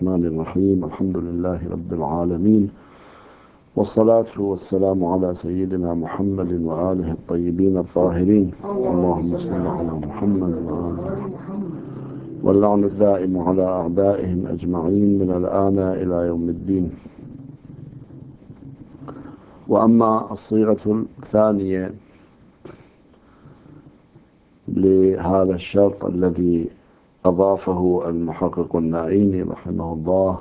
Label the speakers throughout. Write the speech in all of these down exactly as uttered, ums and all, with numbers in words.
Speaker 1: الرحمن الرحيم. الحمد لله رب العالمين، والصلاة والسلام على سيدنا محمد وآله الطيبين الطاهرين. اللهم صل على محمد وآله، واللعن الدائم على أعدائهم أجمعين من الآن إلى يوم الدين. وأما الصيغة الثانية لهذا الشرط الذي أضافه المحقق النعيمي رحمه الله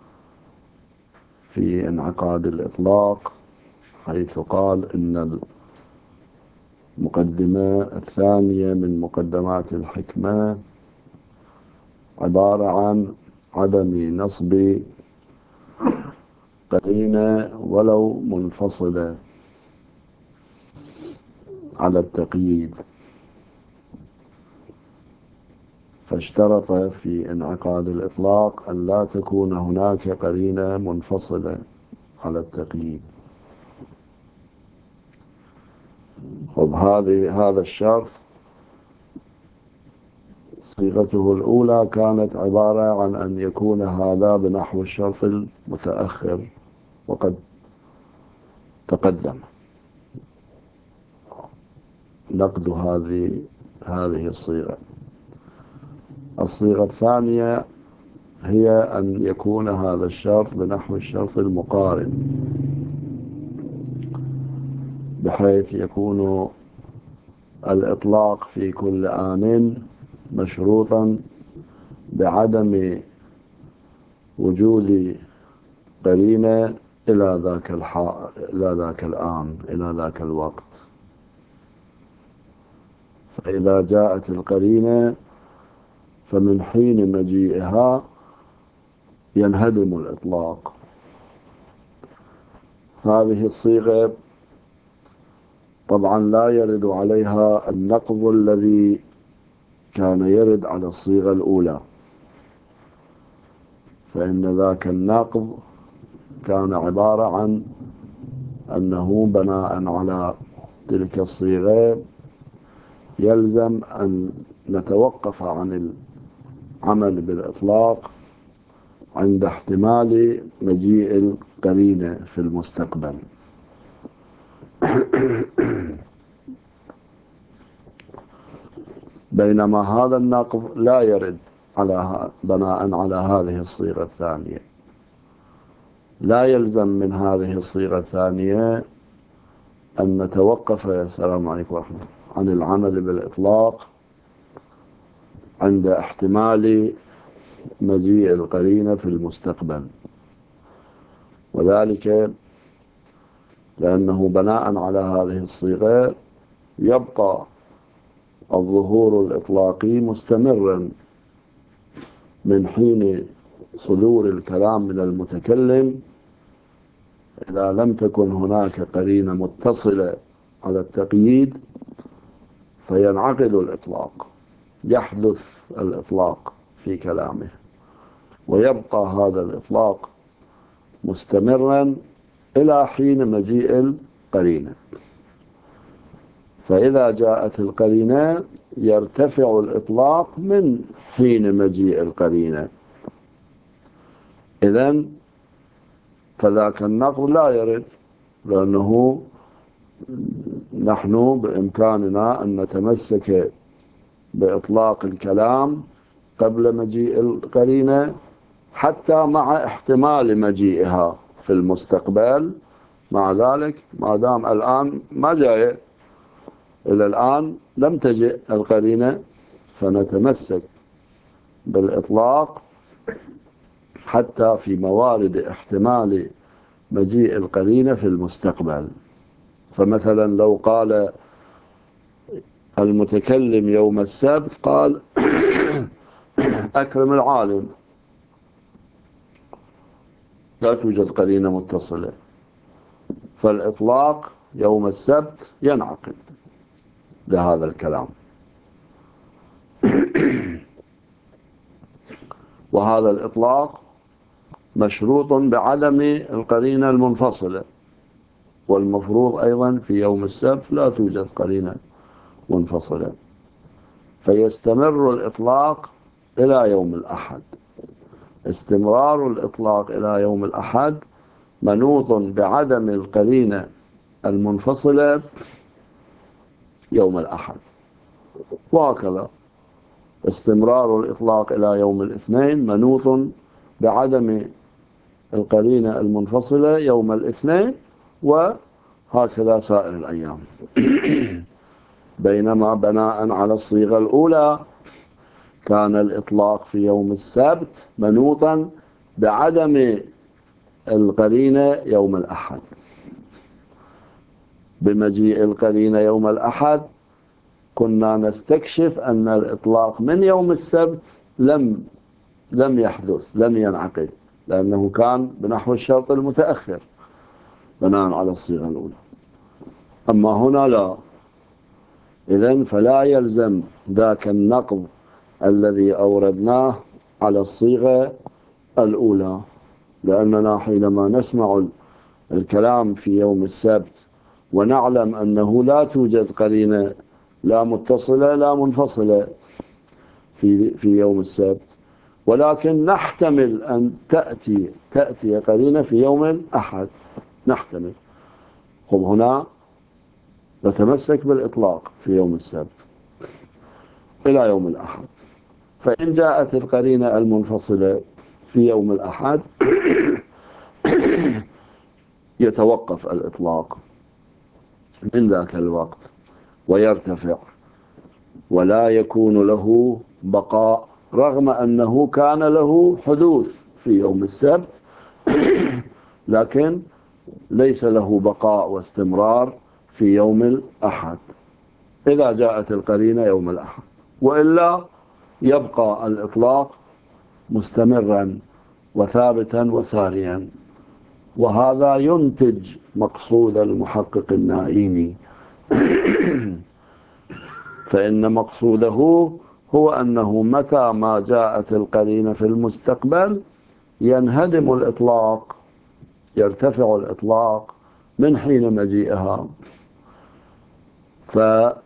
Speaker 1: في انعقاد الإطلاق، حيث قال إن المقدمة الثانية من مقدمات الحكمة عبارة عن عدم نصب قرينة ولو منفصلة على التقييد، فاشترط في انعقاد الإطلاق أن لا تكون هناك قرينة منفصلة على التقييد. هذه هذا الشرط صيغته الأولى كانت عبارة عن أن يكون هذا بنحو الشرط المتأخر وقد تقدم نقد هذه هذه الصيغة. الصيغة الثانية هي أن يكون هذا الشرط بنحو الشرط المقارن، بحيث يكون الإطلاق في كل آن مشروطا بعدم وجود قرينة إلى ذاك الحا... إلى ذاك الآن، إلى ذاك الوقت. فإذا جاءت القرينة فمن حين مجيئها ينهدم الإطلاق. هذه الصيغة طبعا لا يرد عليها النقض الذي كان يرد على الصيغة الأولى، فإن ذاك النقض كان عبارة عن أنه بناء على تلك الصيغة يلزم أن نتوقف عن العمل بالإطلاق عند احتمال مجيء القرينة في المستقبل. بينما هذا النقض لا يرد على بناء على هذه الصيغة الثانية. لا يلزم من هذه الصيغة الثانية أن نتوقف يا سلام عليكم ورحمة الله عن العمل بالإطلاق عند احتمال مجيء القرينة في المستقبل، وذلك لأنه بناء على هذه الصيغة يبقى الظهور الإطلاقي مستمرا من حين صدور الكلام من المتكلم، إذا لم تكن هناك قرينة متصلة على التقييد فينعقد الإطلاق، يحدث الإطلاق في كلامه، ويبقى هذا الإطلاق مستمرا إلى حين مجيء القرينة. فإذا جاءت القرينة يرتفع الإطلاق من حين مجيء القرينة، إذن فذاك النقض لا يرد، لأنه نحن بإمكاننا أن نتمسك بإطلاق الكلام قبل مجيء القرينة حتى مع احتمال مجيئها في المستقبل. مع ذلك ما دام الآن ما جاء، إلى الآن لم تجئ القرينة، فنتمسك بالإطلاق حتى في موارد احتمال مجيء القرينة في المستقبل. فمثلا لو قال المتكلم يوم السبت قال أكرم العالم، لا توجد قرينة متصلة، فالإطلاق يوم السبت ينعقد لهذا الكلام. وهذا الإطلاق مشروط بعدم القرينة المنفصلة، والمفروض أيضا في يوم السبت لا توجد قرينة منفصلة، فيستمر الإطلاق إلى يوم الأحد. استمرار الإطلاق إلى يوم الأحد منوط بعدم القرينة المنفصلة يوم الأحد، وهكذا استمرار الإطلاق إلى يوم الاثنين منوط بعدم القرينة المنفصلة يوم الاثنين، وهكذا سائر الأيام. بينما بناء على الصيغة الأولى كان الإطلاق في يوم السبت منوطا بعدم القرينة يوم الأحد. بمجيء القرينة يوم الأحد كنا نستكشف أن الإطلاق من يوم السبت لم لم يحدث، لم ينعقد، لأنه كان بنحو الشرط المتأخر بناء على الصيغة الأولى. أما هنا لا، إذن فلا يلزم ذاك النقض الذي أوردناه على الصيغة الأولى، لأننا حينما نسمع الكلام في يوم السبت ونعلم أنه لا توجد قرينة لا متصلة لا منفصلة في في يوم السبت، ولكن نحتمل أن تأتي تأتي قرينة في يوم الأحد، نحتمل. هم هنا نتمسك بالإطلاق في يوم السبت إلى يوم الأحد. فإن جاءت القرينة المنفصلة في يوم الأحد يتوقف الإطلاق من ذاك الوقت ويرتفع، ولا يكون له بقاء، رغم أنه كان له حدوث في يوم السبت لكن ليس له بقاء واستمرار في يوم الأحد إذا جاءت القرينة يوم الأحد، وإلا يبقى الإطلاق مستمرا وثابتا وساريا. وهذا ينتج مقصود المحقق النائيني فإن مقصوده هو أنه متى ما جاءت القرينة في المستقبل ينهدم الإطلاق، يرتفع الإطلاق من حين مجيئها. فهنا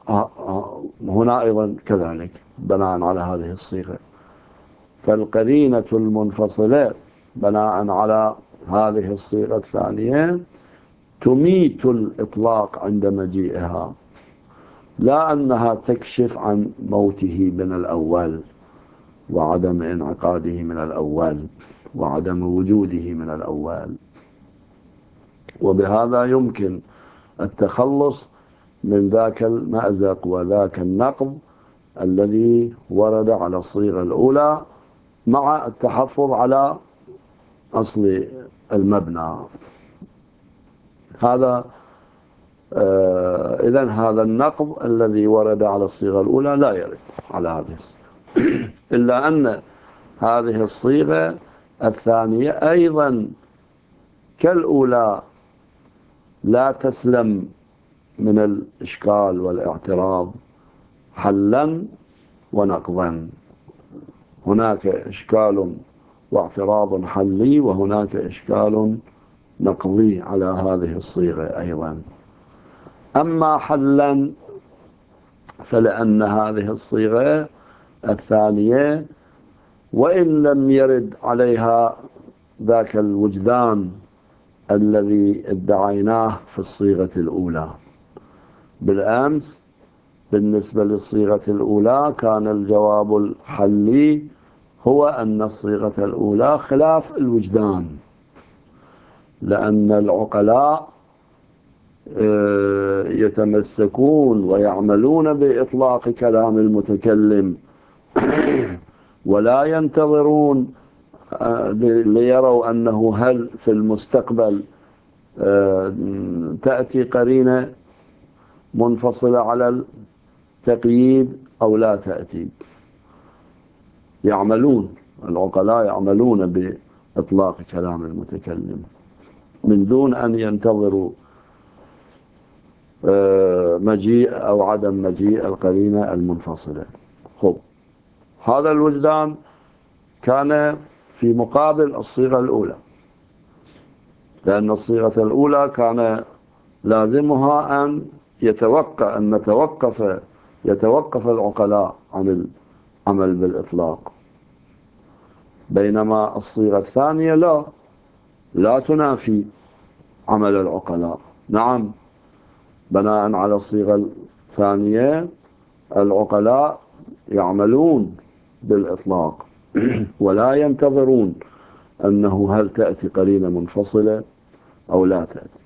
Speaker 1: أيضا كذلك بناء على هذه الصيغة، فالقرينة المنفصلة بناء على هذه الصيغة الثانية تميت الإطلاق عند مجيئها، لا أنها تكشف عن موته من الأول وعدم انعقاده من الأول وعدم وجوده من الأول. وبهذا يمكن التخلص من ذاك المأزق وذاك النقض الذي ورد على الصيغة الأولى مع التحفظ على أصل المبنى. هذا آه إذن هذا النقض الذي ورد على الصيغة الأولى لا يرد على هذه الصيغة، إلا أن هذه الصيغة الثانية أيضا كالأولى لا تسلم من الإشكال والاعتراض حلا ونقضا. هناك إشكال واعتراض حلي وهناك إشكال نقضي على هذه الصيغة أيضا. أما حلا فلأن هذه الصيغة الثانية وإن لم يرد عليها ذاك الوجدان الذي ادعيناه في الصيغة الأولى، بالأمس بالنسبة للصيغة الأولى كان الجواب الحلي هو أن الصيغة الأولى خلاف الوجدان، لأن العقلاء يتمسكون ويعملون بإطلاق كلام المتكلم ولا ينتظرون ليروا أنه هل في المستقبل تأتي قرينة منفصلة على التقييد أو لا تأتي. يعملون العقلاء يعملون بإطلاق كلام المتكلم من دون أن ينتظروا مجيء أو عدم مجيء القرينة المنفصلة. خب هذا الوجدان كان في مقابل الصيغة الأولى، لأن الصيغة الأولى كان لازمها أن يتوقف أن نتوقف يتوقف العقلاء عن العمل بالإطلاق، بينما الصيغة الثانية لا لا تنافي عمل العقلاء. نعم، بناء على الصيغة الثانية العقلاء يعملون بالإطلاق ولا ينتظرون أنه هل تأتي قرينة منفصلة أو لا تأتي.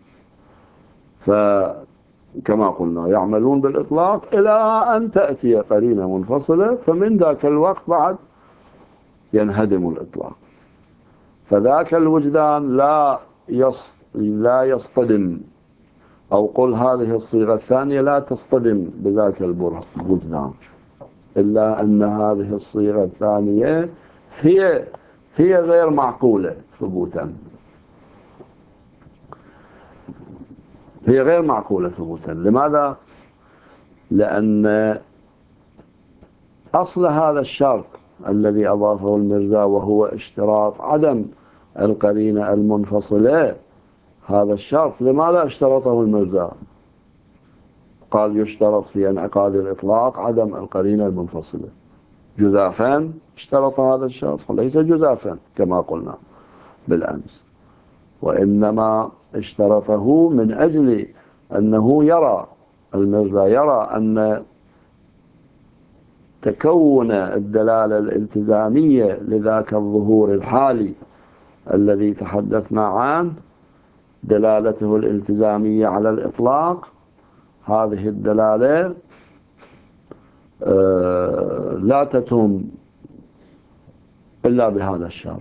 Speaker 1: فكما قلنا يعملون بالإطلاق إلى أن تأتي قرينة منفصلة، فمن ذاك الوقت بعد ينهدم الإطلاق. فذاك الوجدان لا لا يصطدم، أو قل هذه الصيغة الثانية لا تصطدم بذاك الوجدان، إلا أن هذه الصيغة الثانية هي هي غير معقولة ثبوتا، هي غير معقولة ثبوتا. لماذا؟ لأن أصل هذا الشرط الذي أضافه المرزا وهو اشتراط عدم القرينة المنفصلة، هذا الشرط لماذا اشترطه المرزا؟ قال يشترط في انعقاد الإطلاق عدم القرينة المنفصلة. جزافا اشترط هذا الشرط، وليس جزافا كما قلنا بالأمس، وإنما اشترطه من أجل أنه يرى المرزا يرى أن تكون الدلالة الالتزامية لذاك الظهور الحالي الذي تحدثنا عنه، دلالته الالتزامية على الإطلاق، هذه الدلالة لا تتم إلا بهذا الشرط.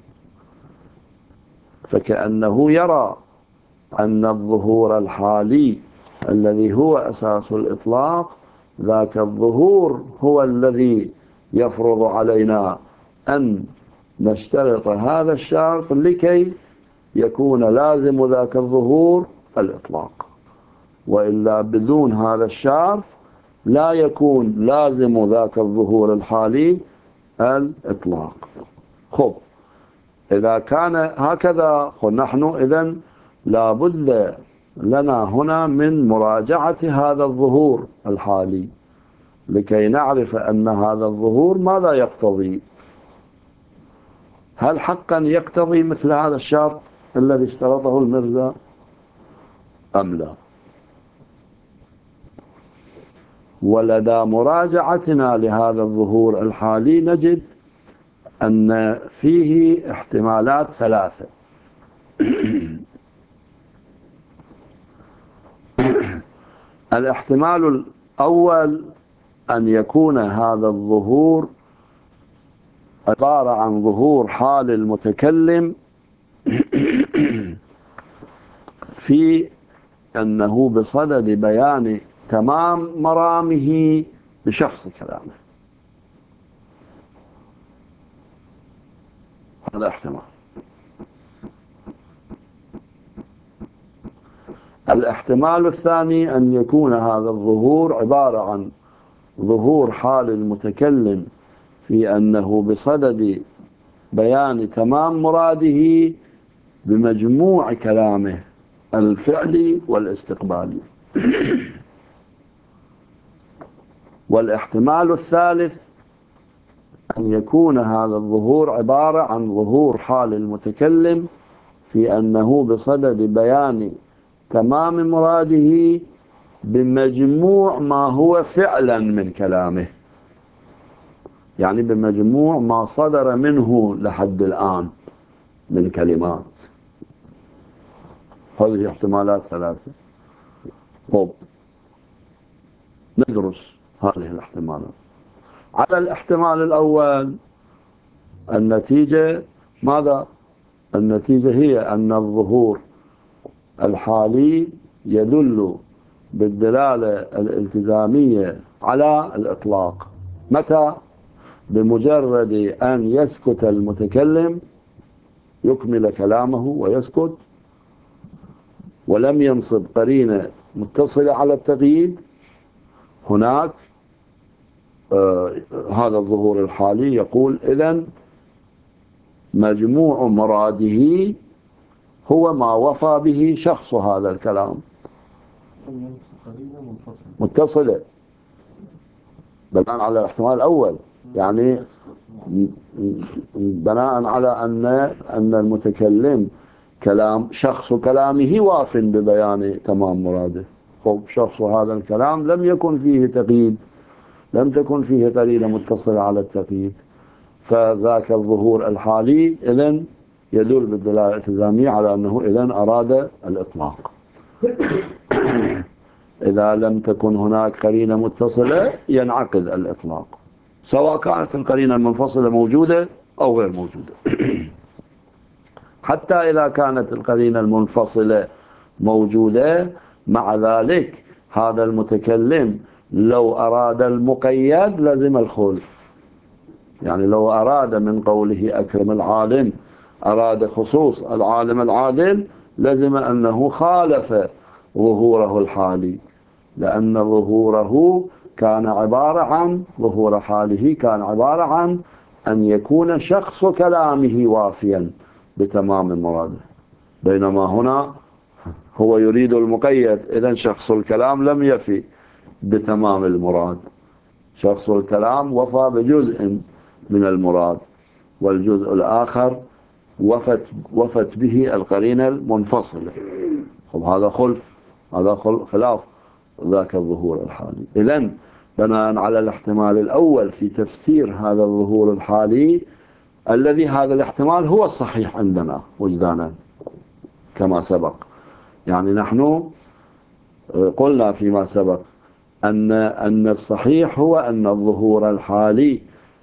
Speaker 1: فكأنه يرى أن الظهور الحالي الذي هو أساس الإطلاق، ذاك الظهور هو الذي يفرض علينا أن نشترط هذا الشرط لكي يكون لازم ذاك الظهور الإطلاق، وإلا بدون هذا الشرط لا يكون لازم ذاك الظهور الحالي الإطلاق. خب، إذا كان هكذا نحن إذن لابد لنا هنا من مراجعة هذا الظهور الحالي لكي نعرف أن هذا الظهور ماذا يقتضي. هل حقا يقتضي مثل هذا الشرط الذي اشترطه المرزا أم لا؟ ولدى مراجعتنا لهذا الظهور الحالي نجد أن فيه احتمالات ثلاثة. الاحتمال الأول أن يكون هذا الظهور عبارة عن ظهور حال المتكلم في أنه بصدد بيان تمام مرامه بشخص كلامه. هذا احتمال. الاحتمال الثاني أن يكون هذا الظهور عبارة عن ظهور حال المتكلم في أنه بصدد بيان تمام مراده بمجموع كلامه الفعلي والاستقبالي. والاحتمال الثالث أن يكون هذا الظهور عبارة عن ظهور حال المتكلم في أنه بصدد بيان تمام مراده بمجموع ما هو فعلا من كلامه، يعني بمجموع ما صدر منه لحد الآن من كلمات. هذه احتمالات ثلاثة. طب ندرس هذه الاحتمالات. على الاحتمال الأول النتيجة ماذا؟ النتيجة هي أن الظهور الحالي يدل بالدلالة الالتزامية على الإطلاق. متى؟ بمجرد أن يسكت المتكلم، يكمل كلامه ويسكت، ولم ينصب قرينة متصلة على التقييد، هناك آه هذا الظهور الحالي يقول إذن مجموع مراده هو ما وفى به شخص هذا الكلام متصلة بناء على الاحتمال الأول. يعني بناء على أن أن المتكلم كلام شخص كلامه واف ببيان تمام مراده. خب شخص هذا الكلام لم يكن فيه تقييد، لم تكن فيه قرينة متصلة على التقييد، فذاك الظهور الحالي إذن يدل بالدلالة الالتزامية على أنه إذن أراد الإطلاق. إذا لم تكن هناك قرينة متصلة ينعقد الإطلاق، سواء كانت القرينة المنفصلة موجودة أو غير موجودة. حتى إذا كانت القرينة المنفصلة موجودة، مع ذلك هذا المتكلم لو أراد المقيد لزم الخلف. يعني لو أراد من قوله أكرم العالم أراد خصوص العالم العادل، لزم أنه خالف ظهوره الحالي، لأن ظهوره كان عبارة عن ظهور حاله كان عبارة عن أن يكون شخص كلامه وافيا بتمام مراده، بينما هنا هو يريد المقيد، إذن شخص الكلام لم يفي بتمام المراد. شخص الكلام وفى بجزء من المراد، والجزء الآخر وفت, وفت به القرينة المنفصلة. هذا خلف، هذا خلاف ذاك الظهور الحالي. إذن بناء على الاحتمال الأول في تفسير هذا الظهور الحالي، الذي هذا الاحتمال هو الصحيح عندنا وجدانا كما سبق. يعني نحن قلنا فيما سبق أن أن الصحيح هو أن الظهور الحالي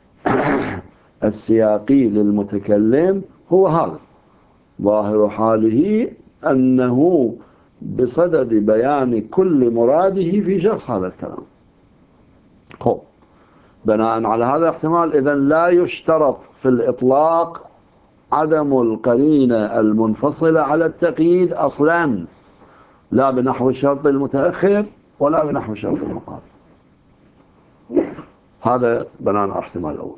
Speaker 1: السياقي للمتكلم هو هذا، ظاهر حاله أنه بصدد بيان كل مراده في شخص هذا الكلام. خب بناء على هذا الاحتمال إذن لا يشترط في الإطلاق عدم القرينة المنفصلة على التقييد أصلا، لا بنحو الشرط المتأخر ولا بنحو الشرط المقابل. هذا بناء على الاحتمال الأول.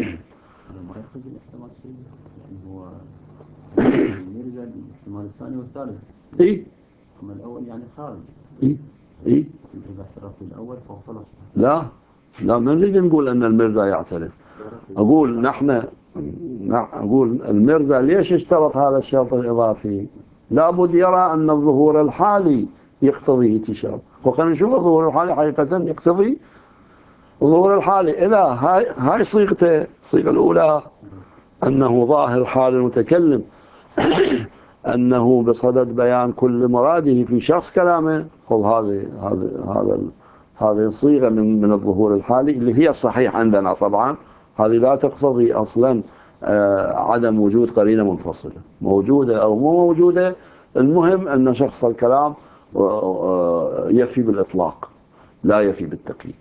Speaker 2: هو يرجع الاحتمال الثاني والثالث.
Speaker 1: إيه؟
Speaker 2: أما الأول يعني خارج.
Speaker 1: إيه؟ إيه؟
Speaker 2: إذا اعترف بالأول فهو خلاص.
Speaker 1: لا لا، ما نريد نقول أن المرزا يعترف. أقول نحن أقول المرزا ليش اشترط هذا الشرط الإضافي؟ لابد يرى أن الظهور الحالي يقتضي اتشاب، وخلينا نشوف الظهور الحالي حقيقة يقتضي. الظهور الحالي إذا هاي هاي صيغته، الصيغة الأولى أنه ظاهر حال المتكلم أنه بصدد بيان كل مراده في شخص كلامه، خذ هذه هذه هذا هذه الصيغة من من الظهور الحالي اللي هي الصحيح عندنا. طبعا هذه لا تقتضي أصلا عدم وجود قرينة منفصلة، موجودة أو مو موجودة، المهم أن شخص الكلام يفي بالإطلاق لا يفي بالتقييد.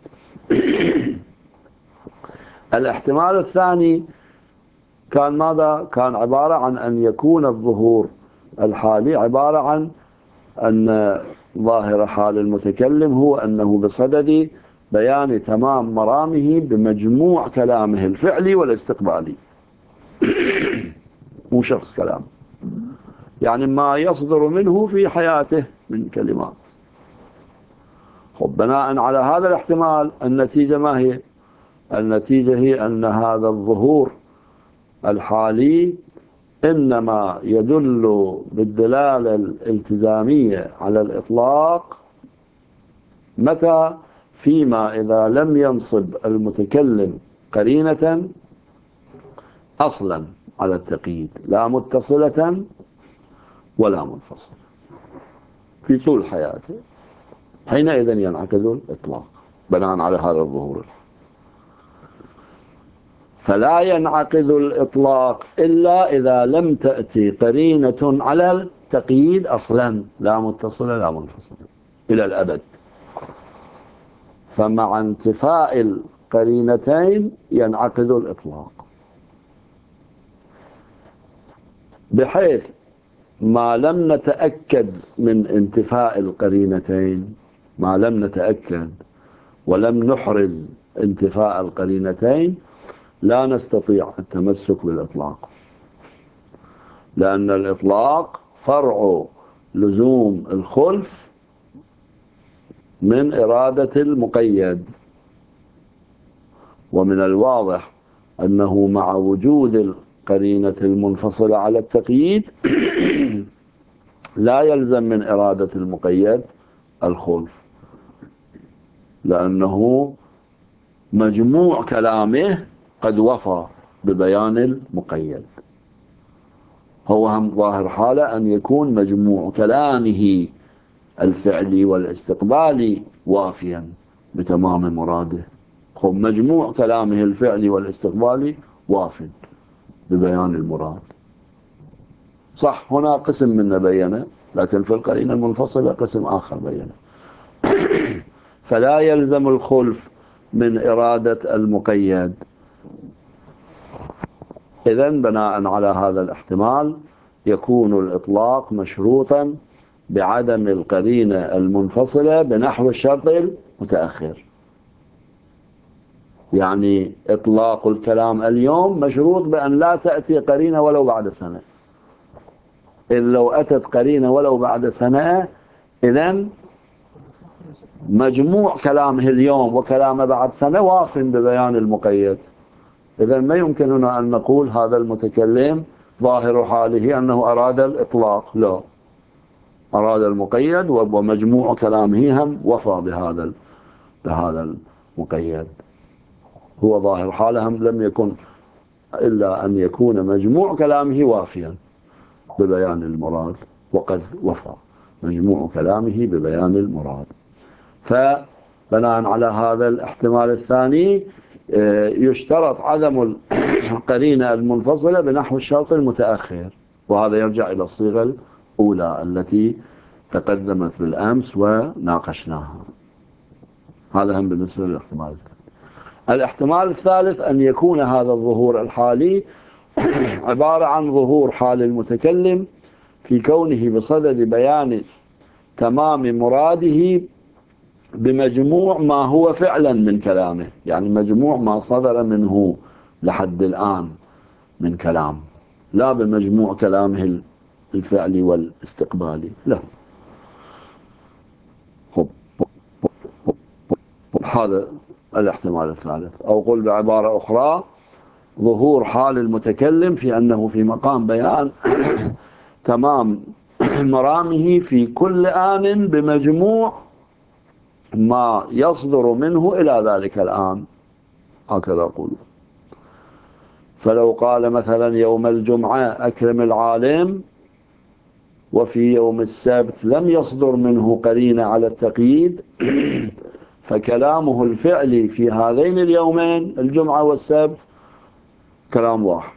Speaker 1: الاحتمال الثاني كان ماذا؟ كان عبارة عن أن يكون الظهور الحالي عبارة عن أن ظاهر حال المتكلم هو أنه بصدد بيان تمام مرامه بمجموع كلامه الفعلي والاستقبالي. مو شخص كلام، يعني ما يصدر منه في حياته من كلمات. خب بناء على هذا الاحتمال النتيجة ما هي؟ النتيجة هي أن هذا الظهور الحالي إنما يدل بالدلالة الالتزامية على الإطلاق متى؟ فيما إذا لم ينصب المتكلم قرينة أصلا على التقييد، لا متصلة ولا منفصلة في طول حياته، حينئذ ينعقد الإطلاق بناء على هذا الظهور. فلا ينعقد الإطلاق إلا إذا لم تأتي قرينة على التقييد أصلا، لا متصلة لا منفصلة إلى الأبد. فمع انتفاء القرينتين ينعقد الإطلاق، بحيث ما لم نتأكد من انتفاء القرينتين، ما لم نتأكد ولم نحرز انتفاء القرينتين لا نستطيع التمسك بالإطلاق، لأن الإطلاق فرع لزوم الخلف من إرادة المقيد، ومن الواضح أنه مع وجود القرينة المنفصلة على التقييد لا يلزم من إرادة المقيد الخلف، لأنه مجموع كلامه قد وفى ببيان المقيد. هو هم ظاهر حاله أن يكون مجموع كلامه الفعلي والاستقبالي وافيا بتمام مراده. خب مجموع كلامه الفعلي والاستقبالي واف ببيان المراد. صح هنا قسم منه بينه، لكن في القرينة المنفصلة قسم آخر بينه. فلا يلزم الخلف من إرادة المقيد. إذن بناء على هذا الاحتمال يكون الإطلاق مشروطا بعدم القرينة المنفصلة بنحو الشرط المتأخر. يعني إطلاق الكلام اليوم مشروط بأن لا تأتي قرينة ولو بعد سنة. إذ لو أتت قرينة ولو بعد سنة إذن مجموع كلامه اليوم وكلامه بعد سنة واف ببيان المقيد. إذن ما يمكننا أن نقول هذا المتكلم ظاهر حاله أنه أراد الإطلاق، لا، أراد المقيد ومجموع كلامه هم وفى بهذا بهذا المقيد. هو ظاهر حاله هم لم يكن إلا أن يكون مجموع كلامه وافيا ببيان المراد، وقد وفى مجموع كلامه ببيان المراد. فبناء على هذا الاحتمال الثاني يشترط عدم القرينة المنفصلة بنحو الشرط المتأخر، وهذا يرجع إلى الصيغة الأولى التي تقدمت بالأمس وناقشناها. هذا هم بالنسبة للاحتمال الثاني. الاحتمال الثالث أن يكون هذا الظهور الحالي عبارة عن ظهور حال المتكلم في كونه بصدد بيان تمام مراده بمجموع ما هو فعلا من كلامه، يعني مجموع ما صدر منه لحد الآن من كلام، لا بمجموع كلامه الفعلي والاستقبالي، لا. هذا الاحتمال الثالث. أو قل بعبارة أخرى ظهور حال المتكلم في أنه في مقام بيان تمام مرامه في كل آن بمجموع ما يصدر منه إلى ذلك الآن، هكذا أقول. فلو قال مثلا يوم الجمعة أكرم العالم، وفي يوم السبت لم يصدر منه قرينة على التقييد، فكلامه الفعلي في هذين اليومين الجمعة والسبت كلام واحد.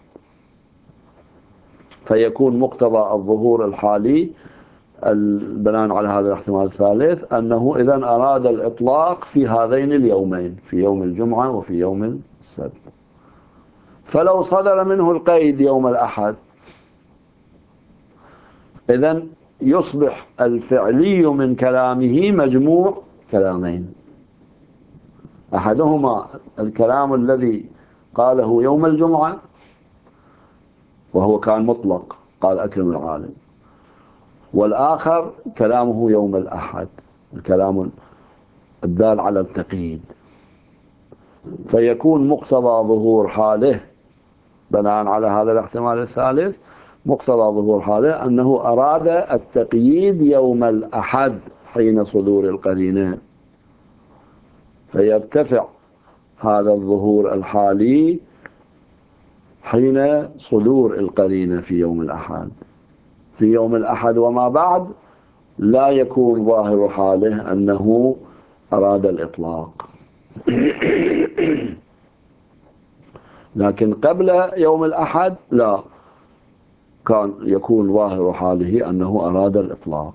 Speaker 1: فيكون مقتضى الظهور الحالي بناء على هذا الاحتمال الثالث أنه إذن أراد الإطلاق في هذين اليومين، في يوم الجمعة وفي يوم السبت. فلو صدر منه القيد يوم الأحد إذن يصبح الفعلي من كلامه مجموع كلامين، أحدهما الكلام الذي قاله يوم الجمعة وهو كان مطلق، قال أكرم العالم، والآخر كلامه يوم الأحد الكلام الدال على التقييد. فيكون مقتضى ظهور حاله بناء على هذا الاحتمال الثالث، مقتضى ظهور حاله أنه أراد التقييد يوم الأحد حين صدور القرينة، فيرتفع هذا الظهور الحالي حين صدور القرينة في يوم الأحد. في يوم الأحد وما بعد لا يكون ظاهر حاله أنه أراد الإطلاق، لكن قبل يوم الأحد لا، كان يكون ظاهر حاله أنه أراد الإطلاق.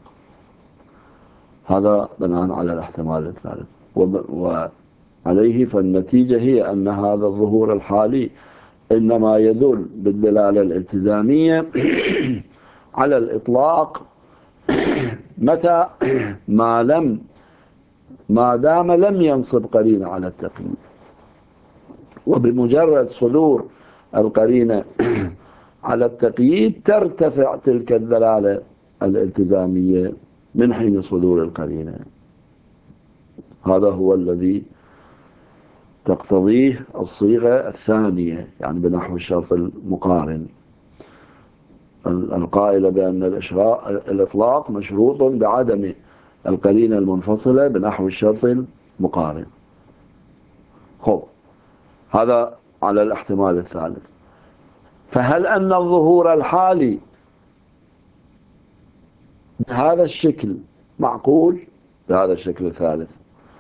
Speaker 1: هذا بناء على الاحتمال الثالث. وعليه فالنتيجة هي أن هذا الظهور الحالي إنما يدل بالدلالة الالتزامية على الإطلاق متى ما لم ما دام لم ينصب قرينة على التقييد. وبمجرد صدور القرينة على التقييد ترتفع تلك الدلالة الالتزامية من حين صدور القرينة. هذا هو الذي تقتضيه الصيغة الثانية، يعني بنحو الشرط المقارن القائلة بأن الإطلاق مشروط بعدم القرينة المنفصلة بنحو الشرط المقارن. خب، هذا على الاحتمال الثالث. فهل أن الظهور الحالي بهذا الشكل معقول؟ بهذا الشكل الثالث.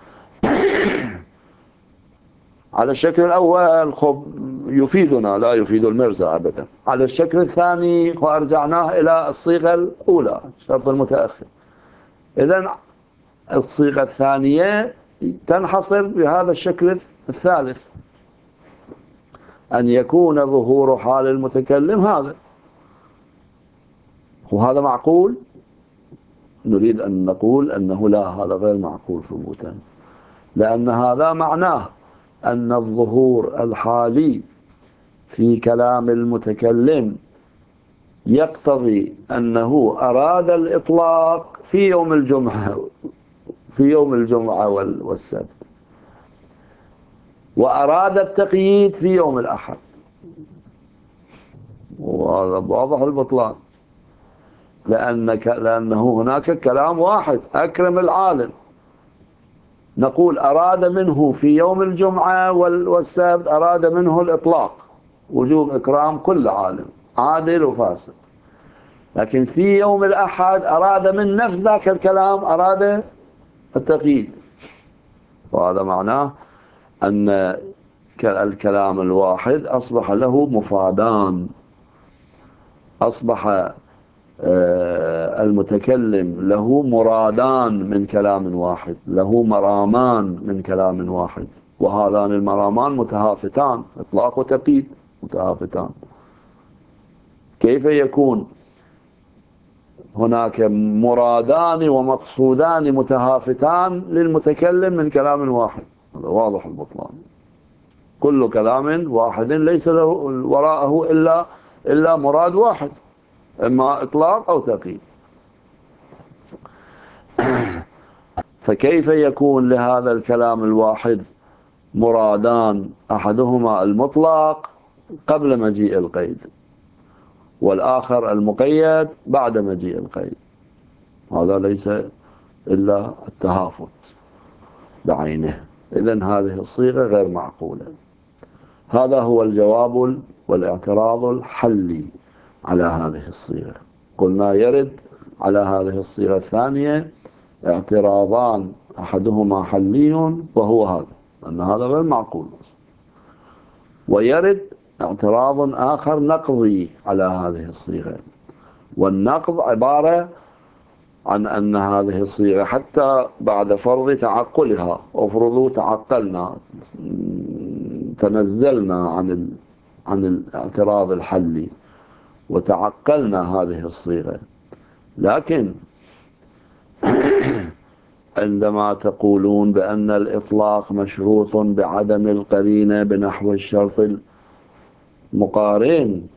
Speaker 1: على الشكل الأول خب يفيدنا، لا يفيد المرزا أبدا. على الشكل الثاني رجعناه إلى الصيغة الأولى، الشرط المتأخر. إذن الصيغة الثانية تنحصر بهذا الشكل الثالث، أن يكون ظهور حال المتكلم هذا، وهذا معقول. نريد أن نقول أنه لا، هذا غير معقول ثبوتا، لأن هذا معناه أن الظهور الحالي في كلام المتكلم يقتضي أنه أراد الإطلاق في يوم الجمعة في يوم الجمعة والسبت، وأراد التقييد في يوم الأحد، وهذا واضح البطلان، لأنك لأنه هناك كلام واحد: أكرم العالم. نقول أراد منه في يوم الجمعة والسبت، أراد منه الإطلاق، وجوب إكرام كل عالم عادل وفاسد. لكن في يوم الأحد أراد من نفس ذاك الكلام أراد التقييد، وهذا معناه أن الكلام الواحد أصبح له مفادان، أصبح المتكلم له مرادان من كلام واحد، له مرامان من كلام واحد، وهذان المرامان متهافتان، إطلاق وتقييد متهافتان. كيف يكون هناك مرادان ومقصودان متهافتان للمتكلم من كلام واحد؟ هذا واضح البطلان. كل كلام واحد ليس له وراءه إلا إلا مراد واحد، إما إطلاق أو تقييد. فكيف يكون لهذا الكلام الواحد مرادان، أحدهما المطلق قبل مجيء القيد، والآخر المقيد بعد مجيء القيد؟ هذا ليس إلا التهافت بعينه. إذن هذه الصيغة غير معقولة. هذا هو الجواب والاعتراض الحلي على هذه الصيغة. قلنا يرد على هذه الصيغة الثانية اعتراضان، أحدهما حلي وهو هذا، أن هذا غير معقول. ويرد اعتراض آخر نقضي على هذه الصيغة، والنقض عبارة عن أن هذه الصيغة حتى بعد فرض تعقلها، أفرضوا تعقلنا تنزلنا عن عن الاعتراض الحلي وتعقلنا هذه الصيغة، لكن عندما تقولون بأن الإطلاق مشروط بعدم القرينة بنحو الشرط المقارن،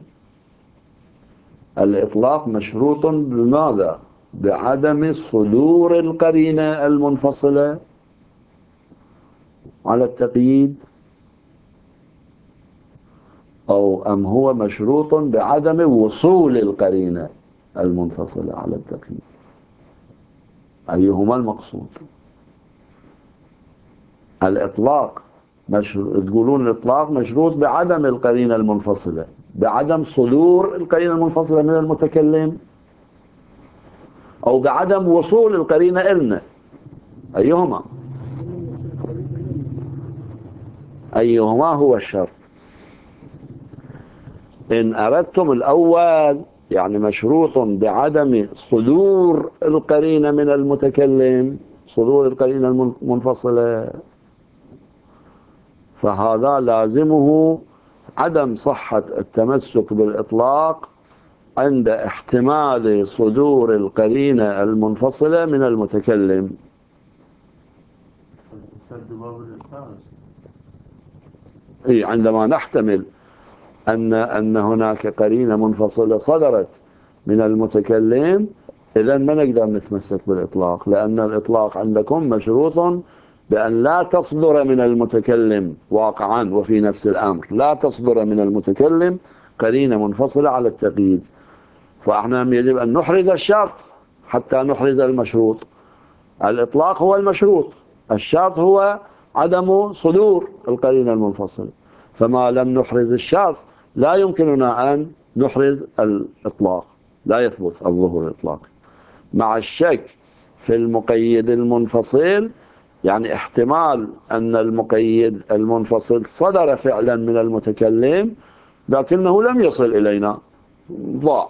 Speaker 1: الإطلاق مشروط بماذا؟ بعدم صدور القرينة المنفصلة على التقييد، أو أم هو مشروط بعدم وصول القرينة المنفصلة على التقييد؟ أيهما المقصود؟ الإطلاق مشروط، تقولون الإطلاق مشروط بعدم القرينة المنفصلة، بعدم صدور القرينة المنفصلة من المتكلم، أو بعدم وصول القرينة إلنا؟ أيهما أيهما هو الشرط؟ إن أردتم الأول يعني مشروط بعدم صدور القرينة من المتكلم، صدور القرينة المنفصلة، فهذا لازمه عدم صحة التمسك بالإطلاق عند احتمال صدور القرينة المنفصلة من المتكلم. إيه، عندما نحتمل أن أن هناك قرينة منفصلة صدرت من المتكلم، إذن ما نقدر نتمسك بالإطلاق، لأن الإطلاق عندكم مشروط بأن لا تصدر من المتكلم واقعا وفي نفس الأمر، لا تصدر من المتكلم قرينة منفصلة على التقييد. فإحنا يجب أن نحرز الشرط حتى نحرز المشروط. الإطلاق هو المشروط، الشرط هو عدم صدور القرينة المنفصلة. فما لم نحرز الشرط لا يمكننا أن نحرز الإطلاق، لا يثبت الظهور الإطلاقي. مع الشك في المقيد المنفصل، يعني احتمال أن المقيد المنفصل صدر فعلا من المتكلم لكنه لم يصل إلينا، ضاع.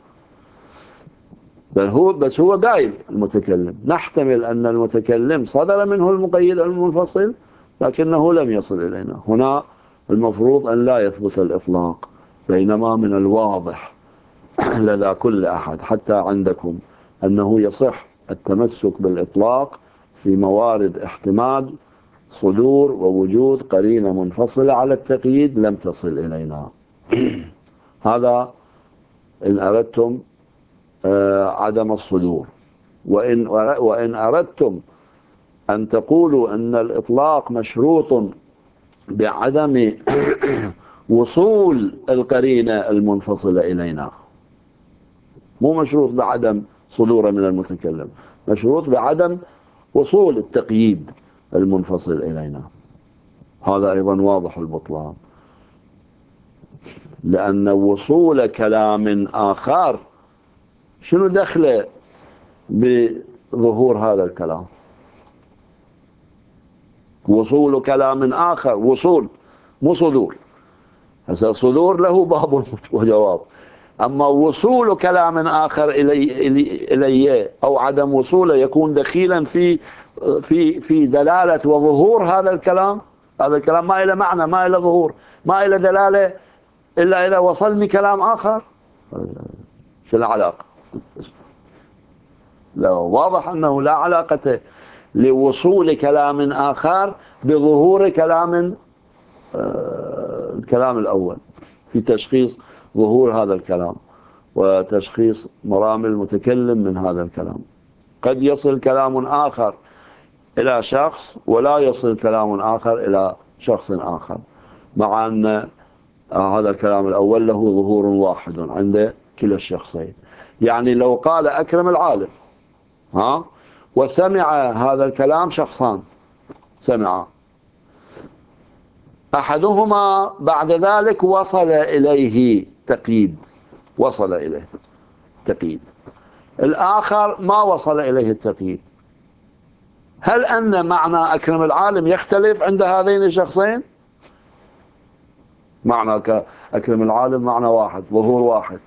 Speaker 1: بل هو بس هو قايل المتكلم، نحتمل أن المتكلم صدر منه المقيد المنفصل لكنه لم يصل إلينا. هنا المفروض أن لا يثبت الإطلاق، بينما من الواضح لدى كل أحد حتى عندكم أنه يصح التمسك بالإطلاق في موارد احتمال صدور ووجود قرينة منفصلة على التقييد لم تصل إلينا. هذا إن أردتم عدم الصدور. وإن وإن أردتم أن تقولوا أن الإطلاق مشروط بعدم وصول القرينة المنفصلة إلينا، مو مشروط بعدم صدوره من المتكلم، مشروط بعدم وصول التقييد المنفصل إلينا، هذا أيضا واضح البطلان. لأن وصول كلام آخر شنو دخله بظهور هذا الكلام؟ وصول كلام آخر، وصول مو صدور. هسه صدور له باب وجواب، أما وصول كلام آخر إلي, إلي, إلي أو عدم وصوله يكون دخيلا في في في دلالة وظهور هذا الكلام. هذا الكلام ما إلى معنى، ما إلى ظهور، ما إلى دلالة إلا إذا وصلني كلام آخر. شو العلاقة؟ لا، واضح أنه لا علاقة لوصول كلام آخر بظهور كلام آه الكلام الأول في تشخيص ظهور هذا الكلام وتشخيص مرام المتكلم من هذا الكلام. قد يصل كلام آخر إلى شخص ولا يصل كلام آخر إلى شخص آخر، مع أن هذا الكلام الأول له ظهور واحد عند كلا الشخصين. يعني لو قال أكرم العالم ها وسمع هذا الكلام شخصان، سمع أحدهما بعد ذلك وصل إليه تقييد، وصل إليه تقييد، الآخر ما وصل إليه التقييد. هل أن معنى أكرم العالم يختلف عند هذين الشخصين؟ معنى أكرم العالم معنى واحد، ظهور واحد.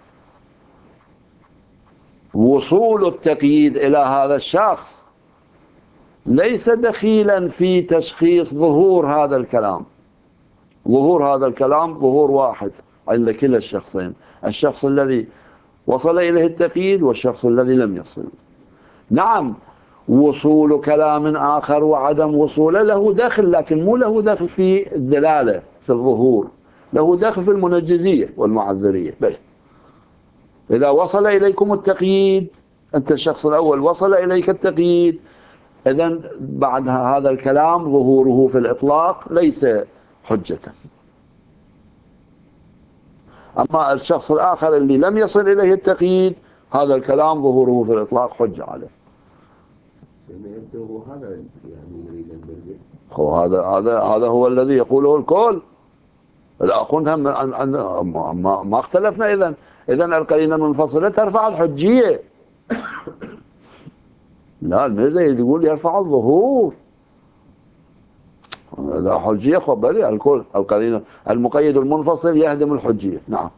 Speaker 1: وصول التقييد إلى هذا الشخص ليس دخيلا في تشخيص ظهور هذا الكلام. ظهور هذا الكلام ظهور واحد عند كلا الشخصين، الشخص الذي وصل إليه التقييد والشخص الذي لم يصل. نعم، وصول كلام آخر وعدم وصوله له دخل، لكن مو له دخل في الدلالة في الظهور، له دخل في المنجزية والمعذرية. بل إذا وصل إليكم التقييد، أنت الشخص الأول وصل إليك التقييد، إذن بعد هذا الكلام ظهوره في الإطلاق ليس حجة. أما الشخص الآخر اللي لم يصل إليه التقييد، هذا الكلام ظهوره في الإطلاق حجة عليه. هو هذا هذا هذا هو الذي يقوله الكل. لا أقول هم ما, ما اختلفنا. إذن إذن القرينة المنفصلة ترفع الحجية. لا، الميزة يقول يرفع الظهور، لا حجية خبري الكل. القرينة المقيد المنفصل يهدم الحجية. نعم،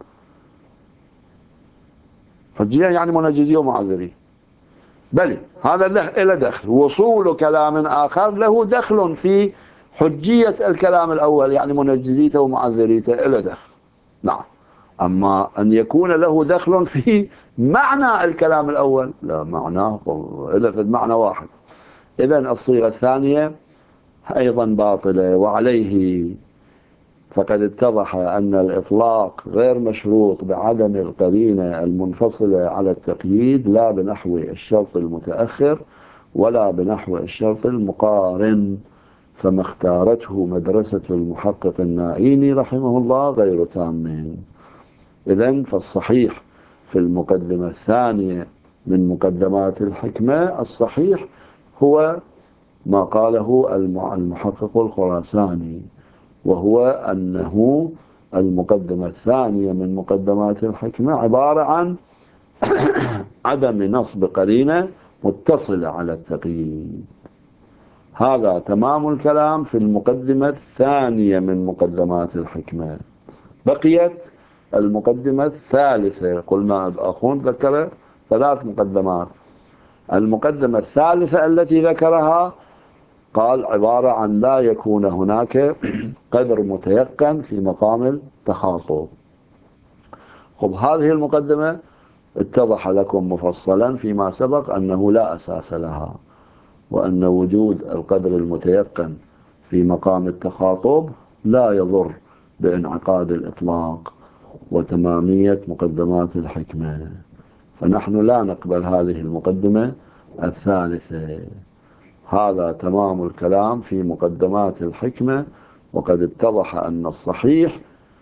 Speaker 1: حجية يعني منجزية ومعذرية. بل هذا له دخل، وصول كلام آخر له دخل في حجية الكلام الأول، يعني منجزيته ومعذريته له دخل. نعم، أما أن يكون له دخل في معنى الكلام الأول لا، معناه إلا في المعنى واحد. إذن الصيغة الثانية أيضا باطلة. وعليه فقد اتضح أن الإطلاق غير مشروط بعدم القرينة المنفصلة على التقييد، لا بنحو الشرط المتأخر ولا بنحو الشرط المقارن، فما اختارته مدرسة المحقق النائيني رحمه الله غير تام. إذن فالصحيح في المقدمة الثانية من مقدمات الحكمة، الصحيح هو ما قاله المحقق الخراساني، وهو أنه المقدمة الثانية من مقدمات الحكمة عبارة عن عدم نصب قرينة متصلة على التقييد. هذا تمام الكلام في المقدمة الثانية من مقدمات الحكمة. بقيت المقدمة الثالثة، قلنا أخونا ذكر ثلاث مقدمات. المقدمة الثالثة التي ذكرها قال عبارة عن لا يكون هناك قدر متيقن في مقام التخاطب. خب هذه المقدمة اتضح لكم مفصلا فيما سبق أنه لا أساس لها، وأن وجود القدر المتيقن في مقام التخاطب لا يضر بانعقاد الإطلاق وتمامية مقدمات الحكمة، فنحن لا نقبل هذه المقدمة الثالثة. هذا تمام الكلام في مقدمات الحكمة، وقد اتضح أن الصحيح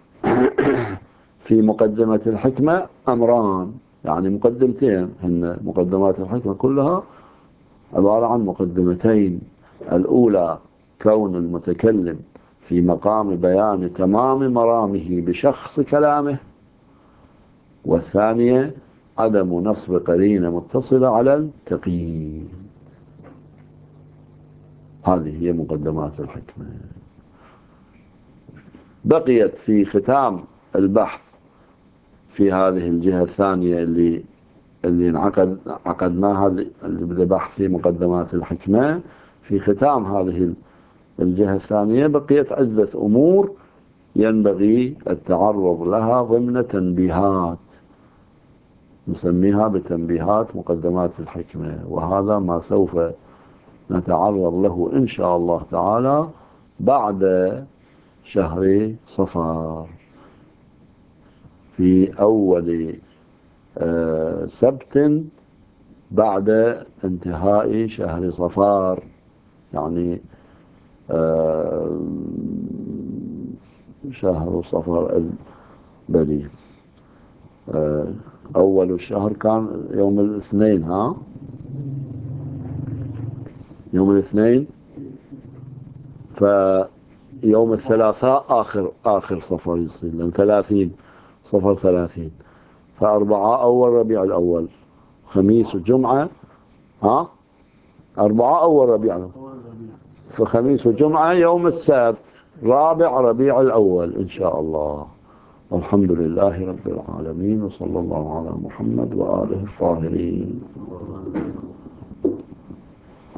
Speaker 1: في مقدمة الحكمة أمران، يعني مقدمتين، هن مقدمات الحكمة كلها عبارة عن مقدمتين. الأولى كون المتكلم في مقام بيان تمام مرامه بشخص كلامه، والثانية عدم نصب قرينة متصلة على التقييد. هذه هي مقدمات الحكمة. بقيت في ختام البحث في هذه الجهة الثانية اللي اللي انعقد عقدناها، اللي بدأ بحث في مقدمات الحكمة، في ختام هذه الجهة الثانية بقيت عدة أمور ينبغي التعرض لها ضمن تنبيهات نسميها بتنبيهات مقدمات الحكمة، وهذا ما سوف نتعرض له إن شاء الله تعالى بعد شهر صفر، في أول سبت بعد انتهاء شهر صفر، يعني شهر صفر البديل. أول الشهر كان يوم الاثنين، ها يوم الاثنين، فيوم الثلاثاء آخر آخر صفر يصير، لأن ثلاثين صفر ثلاثين، فأربعاء أول ربيع الأول، خميس وجمعة، ها أربعاء أول ربيع الأول، فخميس وجمعة يوم السبت رابع ربيع الأول إن شاء الله. والحمد لله رب العالمين، وصلى الله على محمد وآله الطاهرين.